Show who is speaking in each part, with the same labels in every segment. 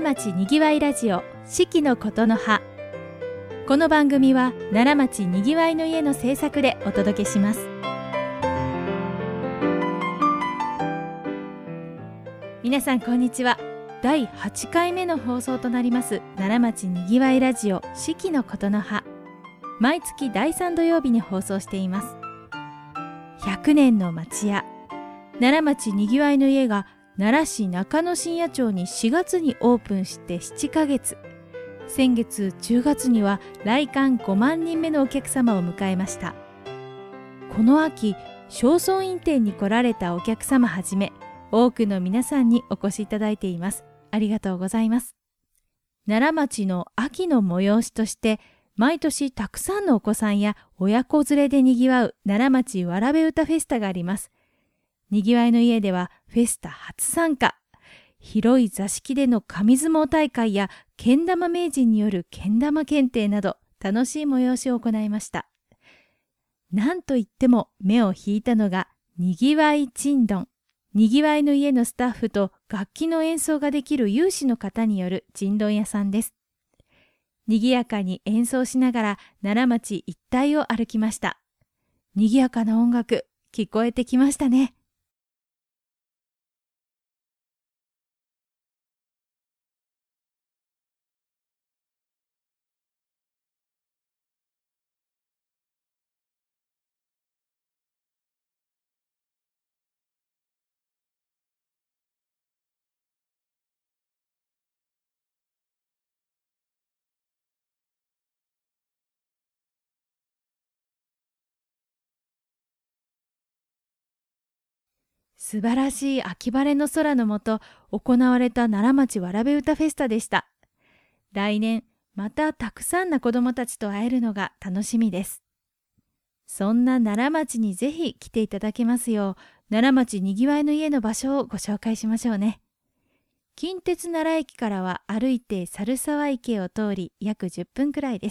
Speaker 1: 町にぎわいラジオ四季のことの葉。この番組は奈良町にぎわいの家の制作でお届けします。皆さんこんにちは。第8回目の放送となります奈良町にぎわいラジオ四季のことの葉。毎月第3土曜日に放送しています。100年の町屋奈良町にぎわいの家が奈良市中野信也町に4月にオープンして7ヶ月。先月10月には来館5万人目のお客様を迎えました。この秋、正倉院展に来られたお客様はじめ、多くの皆さんにお越しいただいています。ありがとうございます。奈良町の秋の催しとして、毎年たくさんのお子さんや親子連れでにぎわう奈良町わらべ歌フェスタがあります。にぎわいの家ではフェスタ初参加。広い座敷での紙相撲大会やけん玉名人によるけん玉検定など楽しい催しを行いました。なんといっても目を引いたのがにぎわいちんどん。にぎわいの家のスタッフと楽器の演奏ができる有志の方によるちんどん屋さんです。にぎやかに演奏しながら奈良町一帯を歩きました。にぎやかな音楽聞こえてきましたね。素晴らしい秋晴れの空の下行われた奈良町わらべ歌フェスタでした。来年またたくさんの子どもたちと会えるのが楽しみです。そんな奈良町にぜひ来ていただけますよう、奈良町にぎわいの家の場所をご紹介しましょうね。近鉄奈良駅からは歩いて猿沢池を通り約10分くらいです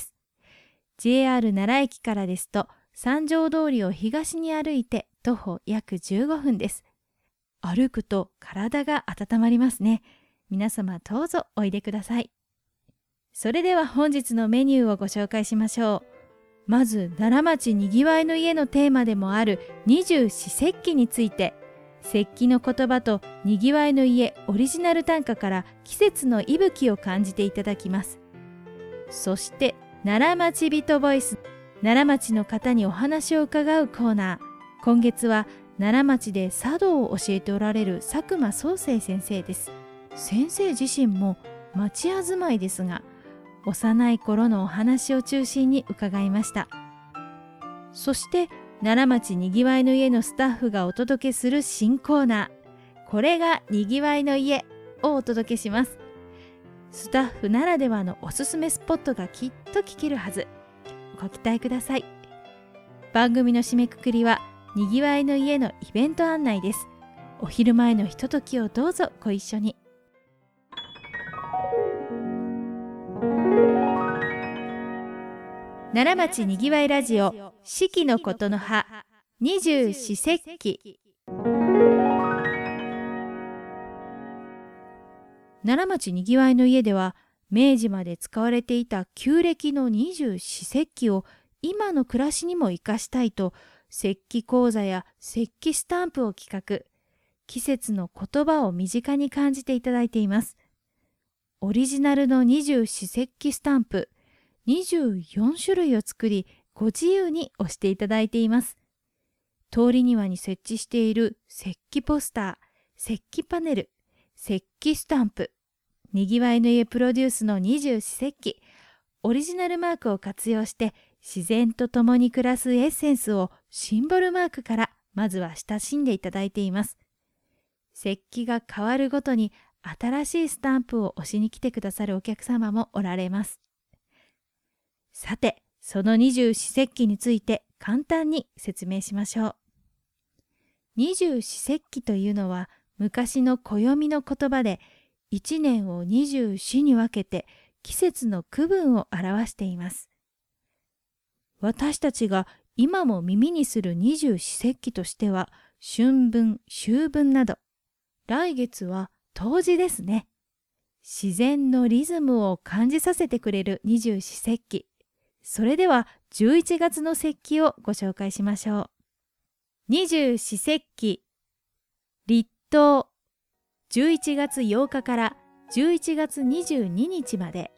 Speaker 1: 。JR 奈良駅からですと三条通りを東に歩いて徒歩約15分です。歩くと体が温まりますね。皆様どうぞおいでください。それでは本日のメニューをご紹介しましょう。まず奈良町にぎわいの家のテーマでもある二十四節気について、節気の言葉とにぎわいの家オリジナル短歌から季節の息吹を感じていただきます。そして奈良町人ボイス、奈良町の方にお話を伺うコーナー。今月は奈良町で茶道を教えておられる佐久間宗生先生です。先生自身も町屋住まいですが、幼い頃のお話を中心に伺いました。そして奈良町にぎわいの家のスタッフがお届けする新コーナー、これがにぎわいの家をお届けします。スタッフならではのおすすめスポットがきっと聞けるはず。ご期待ください。番組の締めくくりはにぎわいの家のイベント案内です。お昼前のひとときをどうぞご一緒に。奈良町にぎわいラジオ四季のことの葉二十四節気。奈良町にぎわいの家では明治まで使われていた旧暦の二十四節気を今の暮らしにも生かしたいと、節気講座や節気スタンプを企画、季節の言葉を身近に感じていただいています。オリジナルの二十四節気スタンプ24種類を作り、ご自由に押していただいています。通り庭に設置している節気ポスター、節気パネル、節気スタンプ、にぎわいの家プロデュースの二十四節気、オリジナルマークを活用して自然と共に暮らすエッセンスをシンボルマークからまずは親しんでいただいています。節気が変わるごとに新しいスタンプを押しに来てくださるお客様もおられます。さて、その二十四節気について簡単に説明しましょう。二十四節気というのは昔の暦の言葉で、一年を24に分けて季節の区分を表しています。私たちが今も耳にする二十四節気としては、春分、秋分など。来月は冬至ですね。 自然のリズムを感じさせてくれる二十四節気。それでは11月の節気をご紹介しましょう。二十四節気、立冬、11月8日から11月22日まで。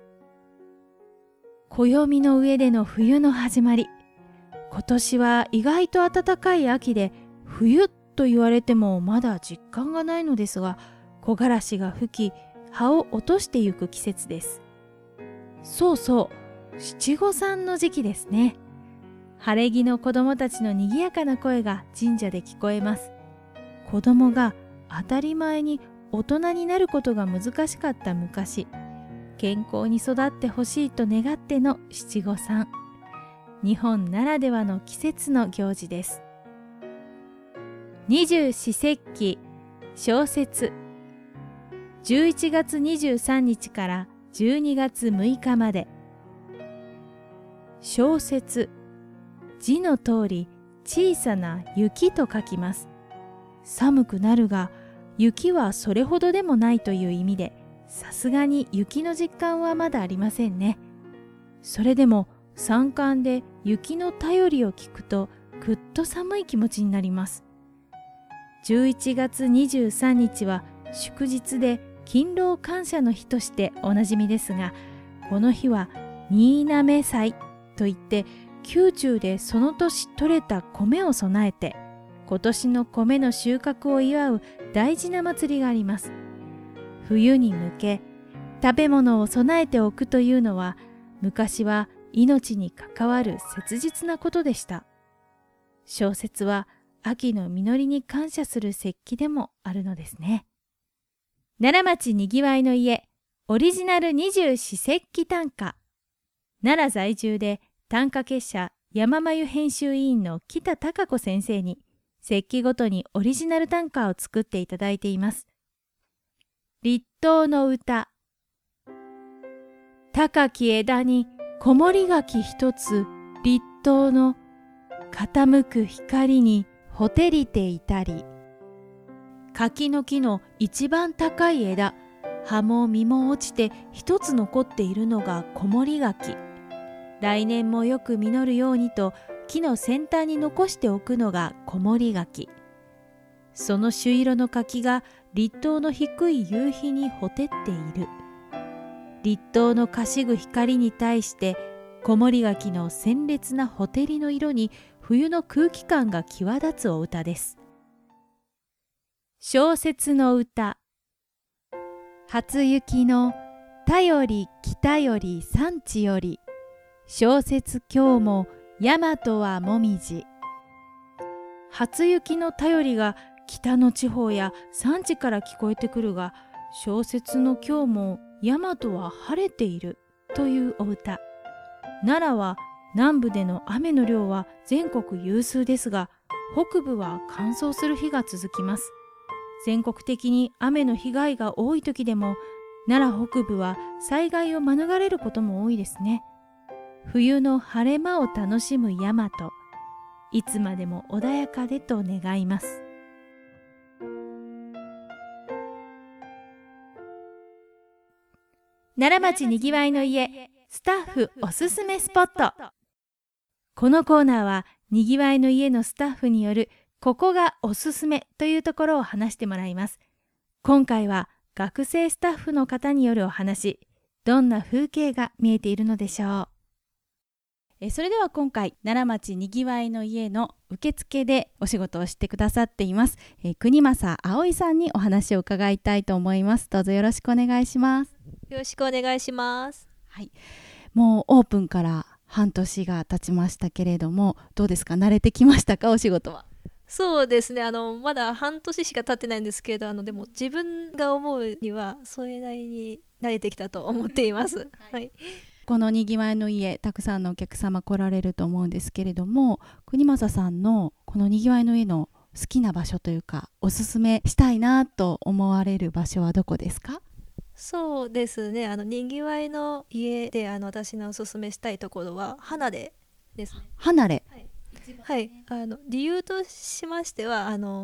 Speaker 1: 暦の上での冬の始まり。今年は意外と暖かい秋で、冬と言われてもまだ実感がないのですが、木枯らしが吹き、葉を落としてゆく季節です。そうそう、七五三の時期ですね。晴れ着の子供たちのにぎやかな声が神社で聞こえます。子供が当たり前に大人になることが難しかった昔、健康に育ってほしいと願っての七五三。日本ならではの季節の行事です。二十四節気、小雪。11月23日から12月6日まで。小雪、字の通り小さな雪と書きます。寒くなるが、雪はそれほどでもないという意味で、さすがに雪の実感はまだありませんね。それでも山間で雪の便りを聞くと、ぐっと寒い気持ちになります。11月23日は祝日で勤労感謝の日としておなじみですが、この日は新嘗祭といって、宮中でその年採れた米を備えて、今年の米の収穫を祝う大事な祭りがあります。冬に向け、食べ物を備えておくというのは、昔は命に関わる切実なことでした。小雪は秋の実りに感謝する節気でもあるのですね。奈良町にぎわいの家、オリジナル二十四節気短歌。奈良在住で短歌結社山眉編集委員の北孝子先生に、節気ごとにオリジナル短歌を作っていただいています。立冬の歌。高き枝に木漏り柿一つ、立冬の傾く光にほてりていたり。柿の木の一番高い枝、葉も実も落ちて一つ残っているのが木漏り柿。来年もよく実るようにと木の先端に残しておくのが木漏り柿。その朱色の柿が立冬の低い夕日にほてっている。立冬のかしぐ光に対して木漏り柿の鮮烈なほてりの色に冬の空気感が際立つお歌です。小雪の歌。初雪の田より北より山地より、小雪今日も大和はもみじ。初雪の便りが北の地方や山地から聞こえてくるが、小雪の今日も大和は晴れているというお歌。奈良は南部での雨の量は全国有数ですが、北部は乾燥する日が続きます。全国的に雨の被害が多い時でも、奈良北部は災害を免れることも多いですね。冬の晴れ間を楽しむ大和、いつまでも穏やかでと願います。奈良町にぎわいの家、スタッフおすすめスポット。このコーナーはにぎわいの家のスタッフによるここがおすすめというところを話してもらいます。今回は学生スタッフの方によるお話、どんな風景が見えているのでしょう。それでは今回奈良町にぎわいの家の受付でお仕事をしてくださっています、国政葵さんにお話を伺いたいと思います。どうぞよろしくお願いします。
Speaker 2: よろしくお願いします。
Speaker 1: はい、もうオープンから半年が経ちましたけれども、どうですか、慣れてきましたか、お仕事は。
Speaker 2: そうですね、まだ半年しか経ってないんですけど、でも自分が思うにはそれなりに慣れてきたと思っています、はい、
Speaker 1: このにぎわいの家、たくさんのお客様来られると思うんですけれども、国政さんのこのにぎわいの家の好きな場所というか、おすすめしたいなと思われる場所はどこですか？
Speaker 2: そうですね、にぎわいの家で私のおすすめしたいところは離れですね。
Speaker 1: 離れ、
Speaker 2: はい、理由としましては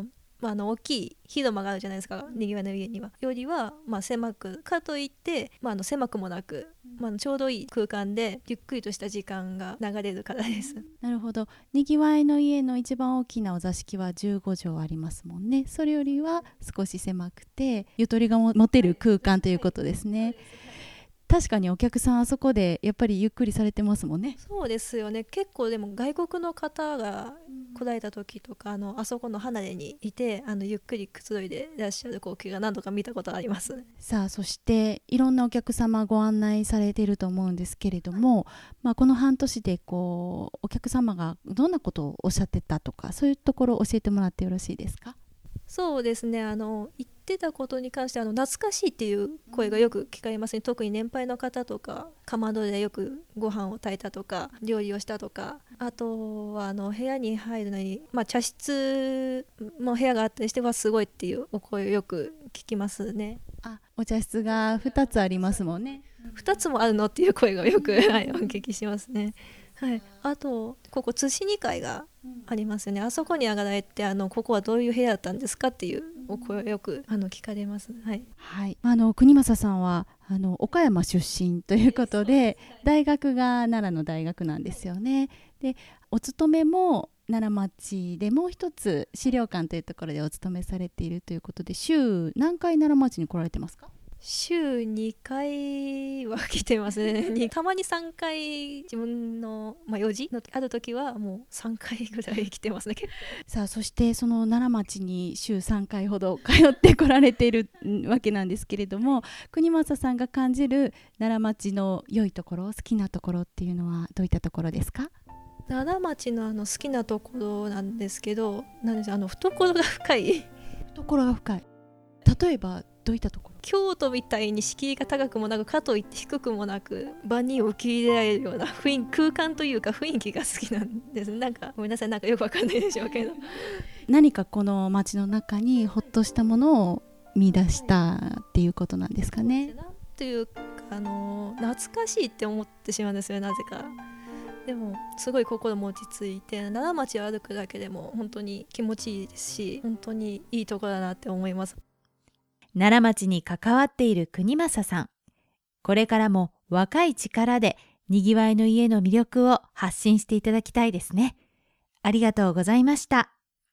Speaker 2: 大きい広間があるじゃないですか、にぎわいの家にはよりは、狭くかといって、狭くもなく、ちょうどいい空間でゆっくりとした時間が流れるからです。
Speaker 3: なるほど。にぎわいの家の一番大きなお座敷は15畳ありますもんね。それよりは少し狭くてゆとりが持てる空間ということですね。確かにお客さんあそこでやっぱりゆっくりされてますもんね。
Speaker 2: そうですよね。結構でも外国の方が来られた時とか、あそこの離れにいてゆっくりくつろいでいらっしゃる光景が何度か見たことあります。
Speaker 3: さあ、そしていろんなお客様ご案内されていると思うんですけれども、この半年でお客様がどんなことをおっしゃってたとか、そういうところを教えてもらってよろしいですか？
Speaker 2: そうですね、言ってたことに関して懐かしいっていう声がよく聞かれますね。特に年配の方とか、かまどでよくご飯を炊いたとか料理をしたとか、あとは部屋に入るのに、茶室の部屋があったりしてはすごいっていうお声をよく聞きますね。
Speaker 3: お茶室が2つありますもんね。
Speaker 2: 2つもあるのっていう声がよく、お聞きしますね。あとここ津市2階がありますよね。あそこに上がられてここはどういう部屋だったんですかっていうお声をよく聞かれます。
Speaker 3: 国正さんは岡山出身ということで、大学が奈良の大学なんですよね。で、お勤めも奈良町でもう一つ資料館というところでお勤めされているということで、週何回奈良町に来られてますか？
Speaker 2: 週2回は来てますね。たまに3回自分の、用事のある時はもう3回ぐらい来てますね。
Speaker 3: さあ、そしてその奈良町に週3回ほど通ってこられているわけなんですけれども、国正さんが感じる奈良町の良いところ、好きなところっていうのはどういったところですか？
Speaker 2: 奈良町の好きなところなんですけど、なんです懐が深い。
Speaker 3: 懐が深い。例えばどういったところ？
Speaker 2: 京都みたいに敷居が高くもなく、かといって低くもなく、万人を受け入れられるような空間というか雰囲気が好きなんです。ごめんなさい、よくわかんないでしょうけど、
Speaker 3: 何かこの街の中にほっとしたものを見出したっていうことなんですかね。
Speaker 2: なんというか懐かしいって思ってしまうんですよ、なぜか。でもすごい心も落ち着いて、奈良町を歩くだけでも本当に気持ちいいですし、本当にいいところだなって思います。
Speaker 1: 奈良町に関わっている国正さん、これからも若い力でにぎわいの家の魅力を発信していただきたいですね。ありがとうございました。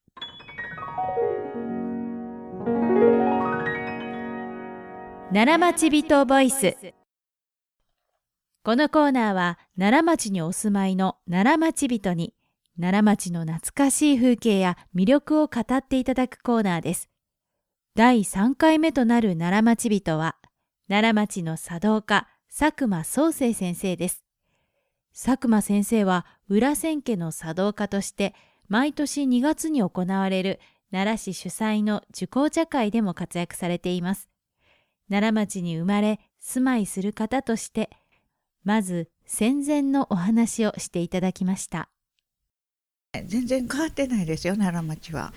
Speaker 1: 奈良町人ボイス。このコーナーは奈良町にお住まいの奈良町人に奈良町の懐かしい風景や魅力を語っていただくコーナーです。第3回目となる奈良町人は奈良町の茶道家佐久間宗生先生です。佐久間先生は裏千家の茶道家として毎年2月に行われる奈良市主催の受講茶会でも活躍されています。奈良町に生まれ住まいする方としてまず戦前のお話をしていただきました。
Speaker 4: 全然変わってないですよ、奈良町は。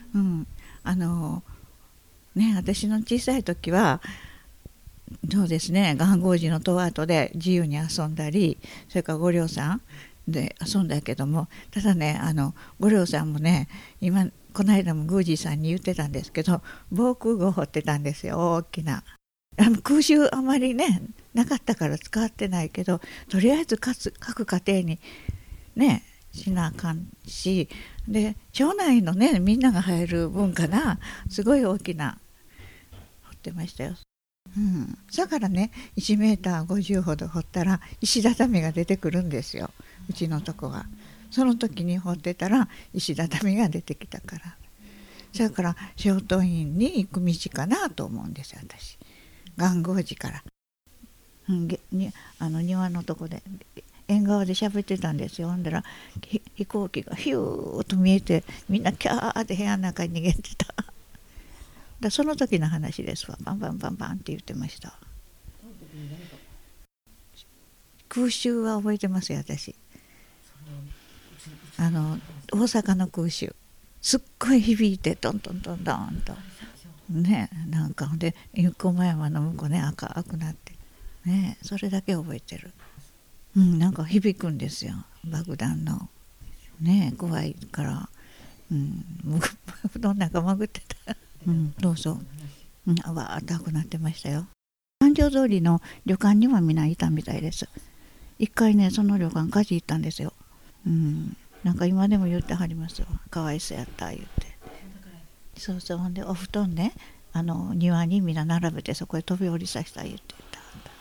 Speaker 4: 私の小さい時はそうですね、元号寺の戸跡で自由に遊んだり、それから御陵山で遊んだけども、ただね、御陵山もね、今この間も宮司さんに言ってたんですけど、防空壕掘ってたんですよ、大きな。空襲あまりねなかったから使ってないけど、とりあえず各家庭にねしなあかんし、で町内のねみんなが入る分かな、すごい大きな掘ってましたよ。だからね1メーター50ほど掘ったら石畳が出てくるんですよ、うちのとこは。その時に掘ってたら石畳が出てきたから、だから正刀院に行く道かなと思うんですよ、私。元号寺から、庭のとこで縁側で喋ってたんですよ。ほんだら飛行機がヒューッと見えて、みんなキャーって部屋の中に逃げてた。その時の話ですわ。バンバンバンバンって言ってました。空襲は覚えてますよ、私。大阪の空襲すっごい響いて、ドンドンドンドンとね、なんかで駒山の向こうね赤くなってね、それだけ覚えてる。なんか響くんですよ、爆弾のね、怖いから。 布団なんか潜ってた。どうぞ。わーっと赤くなってましたよ。環状通りの旅館にはみんないたみたいです。一回ね、その旅館火事行ったんですよ。なんか今でも言ってはりますよ。かわいそうやった言って。そうそう、ほんでお布団ね、庭にみんな並べてそこへ飛び降りさせた言ってた。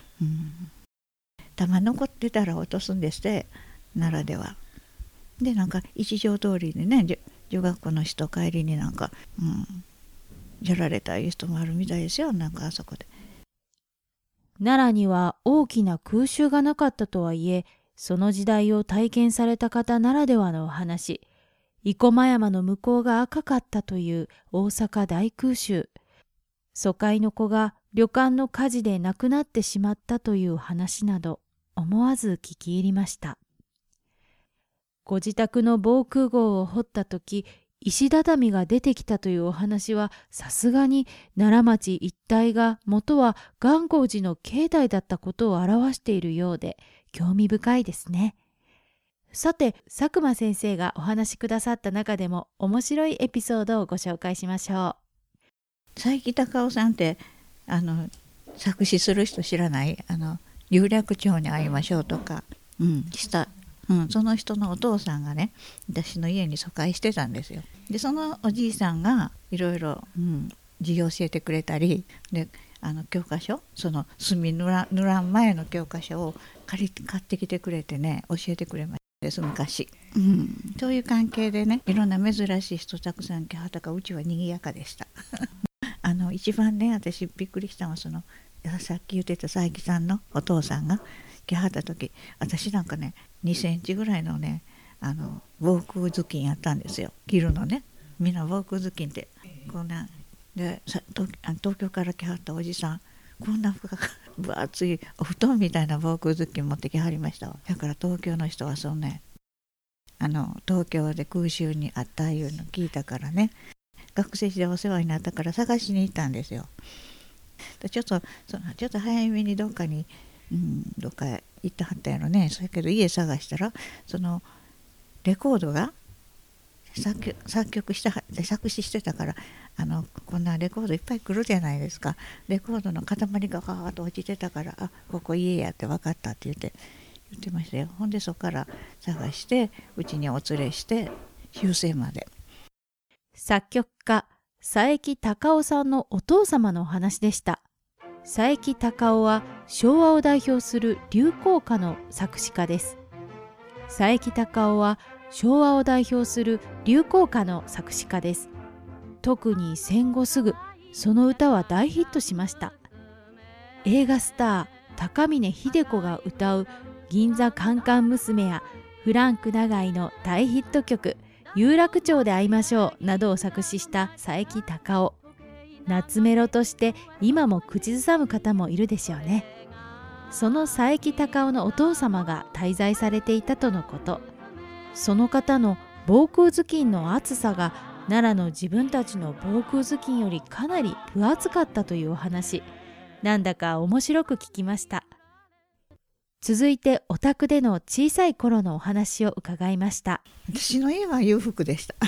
Speaker 4: 玉残ってたら落とすんですって、奈良では。でなんか一条通りにね、女学校の人帰りになんか、やられたいう人もあるみたいですよ。なんかあそこで。
Speaker 1: 奈良には大きな空襲がなかったとはいえ、その時代を体験された方ならではのお話。生駒山の向こうが赤かったという大阪大空襲。疎開の子が旅館の火事で亡くなってしまったという話など、思わず聞き入りました。ご自宅の防空壕を掘ったとき、石畳が出てきたというお話は、さすがに奈良町一帯が元は元興寺の境内だったことを表しているようで、興味深いですね。さて、佐久間先生がお話しくださった中でも面白いエピソードをご紹介しましょう。
Speaker 4: 佐伯隆夫さんって作詞する人知らない？有楽町に会いましょうとか、その人のお父さんがね、私の家に疎開してたんですよ。でそのおじいさんがいろいろ字を教えてくれたりで、教科書、その墨塗らん前の教科書を買ってきてくれてね、教えてくれましたです昔。そういう関係でね、いろんな珍しい人たくさん来はったから、うちは賑やかでした。一番ね、私びっくりしたのは、さっき言ってた佐伯さんのお父さんが来はった時、私なんかね2センチぐらいのね防空頭巾やったんですよ、着るのね。みんな防空頭巾ってこんなで、東京から来はったおじさん、こんな分厚いお布団みたいな防空頭巾持ってきはりましたわ。だから東京の人はそんな東京で空襲にあったいうの聞いたからね、学生時代お世話になったから探しに行ったんですよ。ちょっと早めにどっか行ってはったやろね。そやけど家探したら、そのレコードが作曲してはって作詞してたから、こんなレコードいっぱい来るじゃないですか。レコードの塊がガーッと落ちてたから、ここ家やって分かったって言ってましたよ。ほんでそこから探してうちにお連れして終戦まで。
Speaker 1: 作曲家佐伯隆夫さんのお父様のお話でした。佐伯隆夫は昭和を代表する流行歌の作詞家です。佐伯隆夫は昭和を代表する流行歌の作詞家です。特に戦後すぐ、その歌は大ヒットしました。映画スター高峰秀子が歌う銀座カンカン娘やフランク長井の大ヒット曲有楽町で会いましょうなどを作詞した佐伯隆夫。夏メロとして今も口ずさむ方もいるでしょうね。その佐伯隆夫のお父様が滞在されていたとのこと。その方の防空頭巾の厚さが奈良の自分たちの防空頭巾よりかなり分厚かったというお話。なんだか面白く聞きました。続いてお宅での小さい頃のお話を伺いました。
Speaker 4: 私の家は裕福でした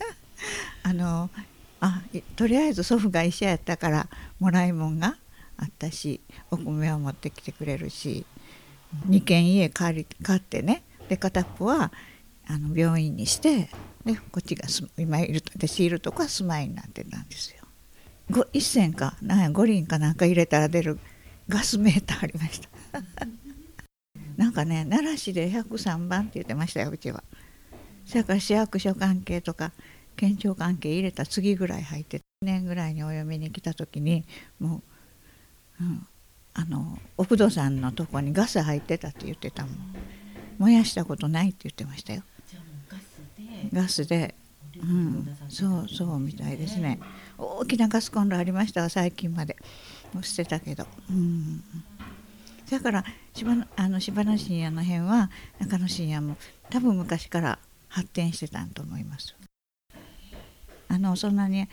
Speaker 4: とりあえず祖父が医者やったからもらいもんがあったし、お米を持ってきてくれるし、2軒家買ってね、で片っぽは病院にして、でこっちが私いるとこは住まいになってたんですよ。一銭か五輪かなんか入れたら出るガスメーターありましたなんかね、奈良市で103番って言ってましたよ、うちは。それから市役所関係とか県庁関係入れた次ぐらい入って、2年ぐらいにお嫁に来た時にもう、お不動産のとこにガス入ってたって言ってたもん。燃やしたことないって言ってましたよ。ガスで、そうみたいですね。大きなガスコンロありましたわ、最近まで。もう捨てたけど。だから柴野信也の辺は中野信也も多分昔から発展してたんと思います。そんなに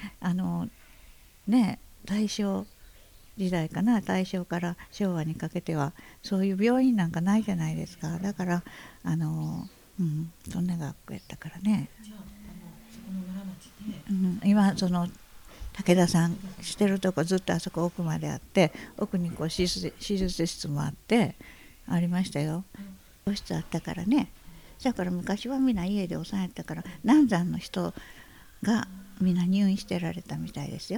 Speaker 4: 大正時代かな、大正から昭和にかけてはそういう病院なんかないじゃないですか。だからそんな学校やったからね。 今その武田さんしてるとこずっとあそこ奥まであって、奥にこう手術室もあってありましたよ。病室あったからね。だから昔はみんな家で抑えたから、難産の人がみんな入院してられたみたいですよ。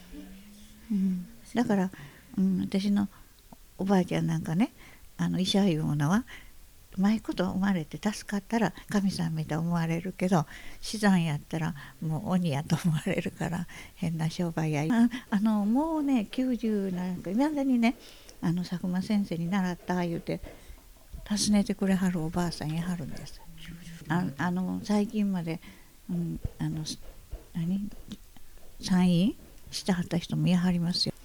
Speaker 4: だから、私のおばあちゃんなんかね、医者いうものはうまいこと生まれて助かったら神さんみたいに思われるけど、死産やったらもう鬼やと思われるから変な商売や。もうね90なんかいまだにね、佐久間先生に習った言うて訪ねてくれはるおばあさんやはるんです。最近まで、参院してはった人もやはりますよ。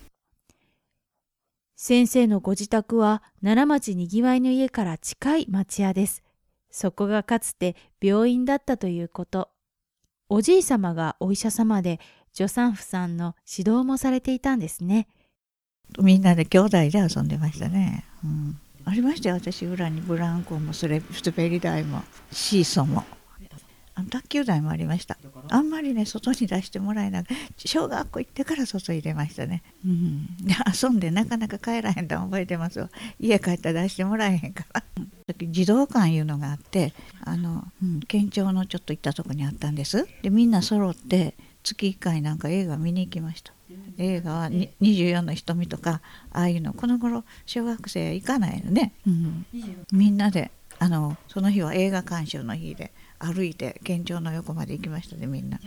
Speaker 1: 先生のご自宅は奈良町にぎわいの家から近い町屋です。そこがかつて病院だったということ。おじい様がお医者様で、助産婦さんの指導もされていたんですね。
Speaker 4: みんなで兄弟で遊んでましたね。ありましたよ。私裏にブランコもスベリ台もシーソーも卓球台もありました。あんまりね外に出してもらえなくて、小学校行ってから外入れましたね。で遊んでなかなか帰らへんと覚えてますよ。家帰ったら出してもらえへんから児童館いうのがあって、県庁のちょっと行ったとこにあったんです。でみんな揃って月1回なんか映画見に行きました。映画は24の瞳とかああいうの、この頃小学生行かないのね、みんなでその日は映画鑑賞の日で歩いて県庁の横まで行きましたね、みんな。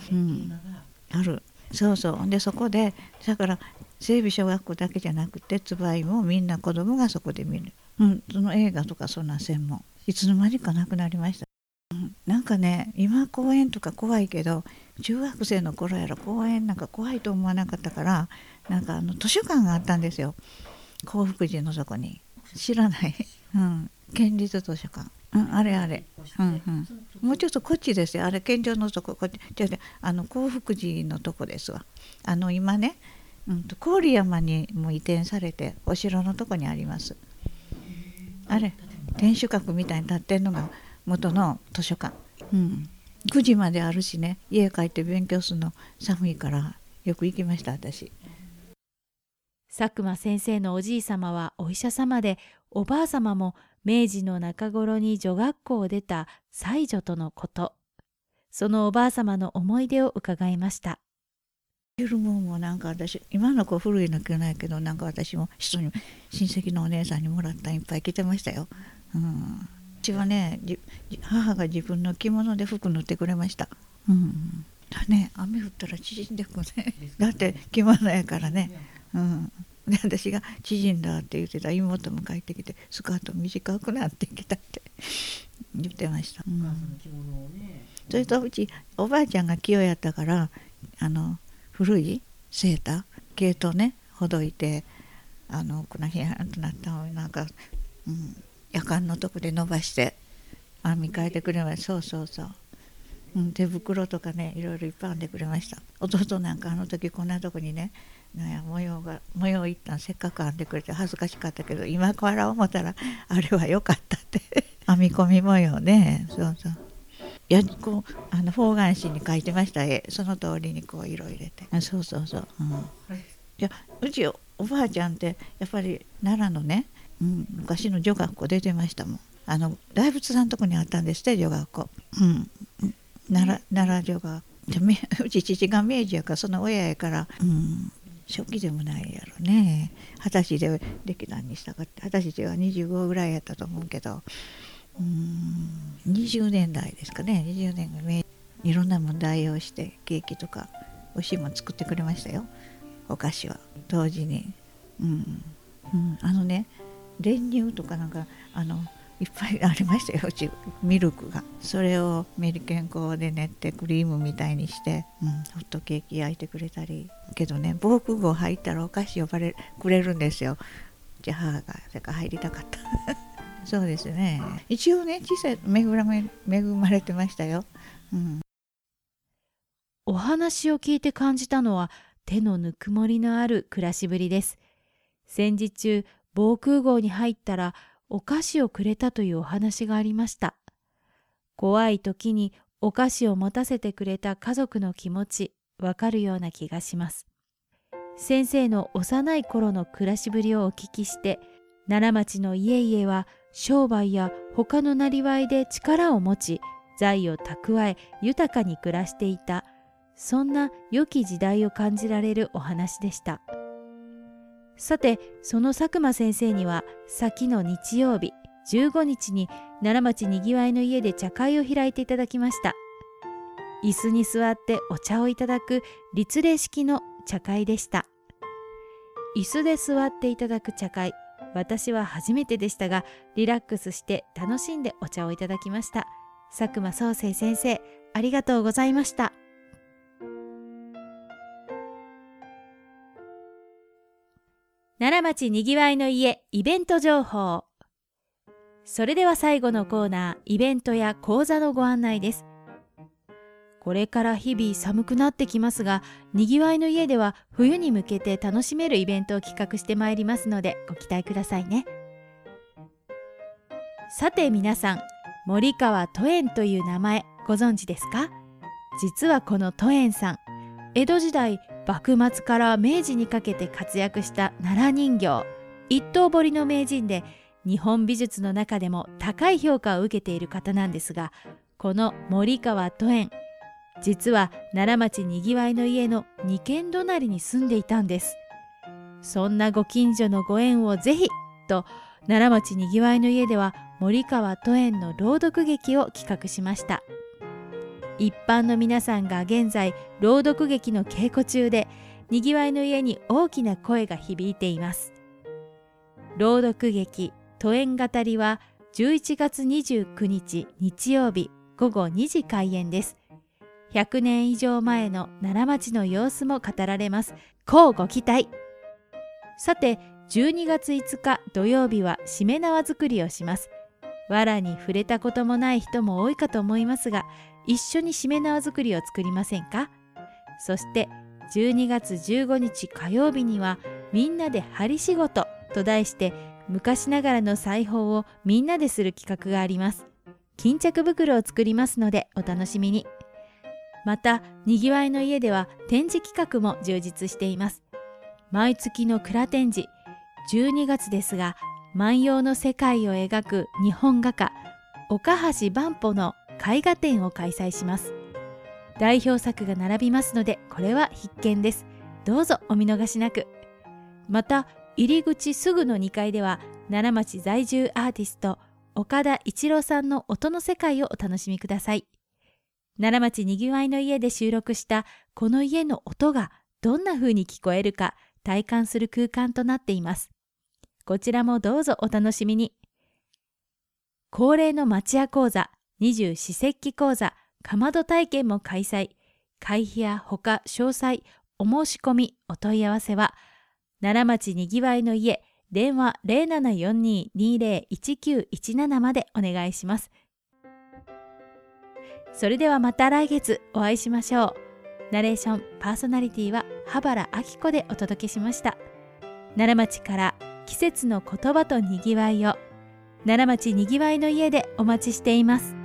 Speaker 4: そうでそこでだから整備小学校だけじゃなくて椿井もみんな子供がそこで見る、その映画とかそんな専門いつの間にかなくなりました。なんかね今公園とか怖いけど、中学生の頃やら公園なんか怖いと思わなかったから、なんか図書館があったんですよ、興福寺のそこに。知らない、県立図書館、あれ、もうちょっとこっちですよ、あれ県庁のとこ、こっち興福寺のとこですわ。今ね、郡山にも移転されてお城のとこにあります。あれ天守閣みたいに建ってんのが元の図書館、9時まであるしね、家帰って勉強するの寒いからよく行きました私。
Speaker 1: 佐久間先生のおじい様はお医者様で、おばあ様も明治の中頃に女学校を出た才女とのこと。そのおばあ様の思い出を伺いました。
Speaker 4: 着るもんもなんか私今の子古いの着ないけど、なんか私も人に親戚のお姉さんにもらったんいっぱい着てましたよ。うちはね母が自分の着物で服塗ってくれました。だね、雨降ったら縮んでくねだって着物やからね。で私が縮んだって言ってた妹も帰ってきて、スカート短くなってきたって言ってました。それとうちおばあちゃんが清やったから、古いセーター毛糸ねほどいて、このひやんとなったのをなんか、夜間のとこで伸ばして編み替えてくれました。そう、手袋とかねいろいろいっぱい編んでくれました。弟なんか時こんなとこにね模様いったんせっかく編んでくれて恥ずかしかったけど、今から思ったらあれは良かったって編み込み模様ね。いやこう方眼紙に描いてました絵、その通りにこう色入れて。いやうちおばあちゃんってやっぱり奈良のね、昔の女学校出てましたもん。大仏さんのとこにあったんですって女学校。奈良女学、うち父が明治やからその親やから、初期でもないやろね。20歳でできたんにしたかって、20歳は25ぐらいやったと思うけど、20年代ですかね。20年がいろんなもん代用してケーキとかおいしいもん作ってくれましたよ、お菓子は同時に。練乳とかなんかいっぱいありましたよ、うちミルクが。それをメリケン粉で練ってクリームみたいにして、ホットケーキ焼いてくれたり。けどね防空壕入ったらお菓子くれるんですよ。じゃあ母がだから入りたかったそうですね、一応ね小さい恵まれてましたよ。
Speaker 1: お話を聞いて感じたのは手のぬくもりのある暮らしぶりです。戦時中防空壕に入ったらお菓子をくれたというお話がありました。怖い時にお菓子を持たせてくれた家族の気持ち、わかるような気がします。先生の幼い頃の暮らしぶりをお聞きして、奈良町の家々は商売や他のなりわいで力を持ち、財を蓄え豊かに暮らしていた、そんな良き時代を感じられるお話でした。さて、その佐久間先生には先の日曜日15日に奈良町にぎわいの家で茶会を開いていただきました。椅子に座ってお茶をいただく立礼式の茶会でした。椅子で座っていただく茶会、私は初めてでしたが、リラックスして楽しんでお茶をいただきました。佐久間宗生先生、ありがとうございました。奈良町にぎわいの家イベント情報。それでは最後のコーナー、イベントや講座のご案内です。これから日々寒くなってきますが、にぎわいの家では冬に向けて楽しめるイベントを企画してまいりますのでご期待くださいね。さて皆さん、森川戸園という名前ご存知ですか？実はこの戸園さん、江戸時代幕末から明治にかけて活躍した奈良人形、一刀彫りの名人で、日本美術の中でも高い評価を受けている方なんですが、この森川戸園、実は奈良町にぎわいの家の2軒隣に住んでいたんです。そんなご近所のご縁をぜひと、奈良町にぎわいの家では森川戸園の朗読劇を企画しました。一般の皆さんが現在朗読劇の稽古中で、にぎわいの家に大きな声が響いています。朗読劇戸園語りは11月29日日曜日午後2時開演です。100年以上前の奈良町の様子も語られます。乞うご期待。さて、12月5日土曜日はしめ縄作りをします。藁に触れたこともない人も多いかと思いますが、一緒にしめ縄作りを作りませんか？そして12月15日火曜日にはみんなで針仕事と題して、昔ながらの裁縫をみんなでする企画があります。巾着袋を作りますのでお楽しみに。また、にぎわいの家では展示企画も充実しています。毎月の蔵展示、12月ですが、万葉の世界を描く日本画家、岡橋万歩の絵画展を開催します。代表作が並びますので、これは必見です。どうぞお見逃しなく。また、入り口すぐの2階では、奈良町在住アーティスト、岡田一郎さんの音の世界をお楽しみください。奈良町にぎわいの家で収録したこの家の音がどんな風に聞こえるか体感する空間となっています。こちらもどうぞお楽しみに。恒例の町屋講座、二十四節気講座、かまど体験も開催。会費や他詳細、お申し込み、お問い合わせは、奈良町にぎわいの家、電話 0742-201917 までお願いします。それではまた来月お会いしましょう。ナレーションパーソナリティは羽原明子でお届けしました。奈良町から季節の言葉とにぎわいを、奈良町にぎわいの家でお待ちしています。